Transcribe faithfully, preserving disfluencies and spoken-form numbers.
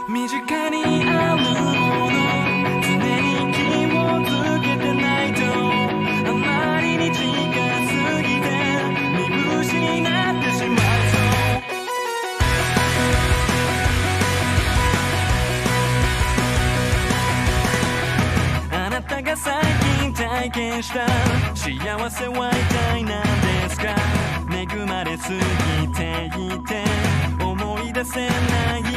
身近にあるもの常に気をつけてないとあまりに近すぎて見失ってしまうあなたが最近体験した幸せは一体何ですか。恵まれすぎていて思い出せない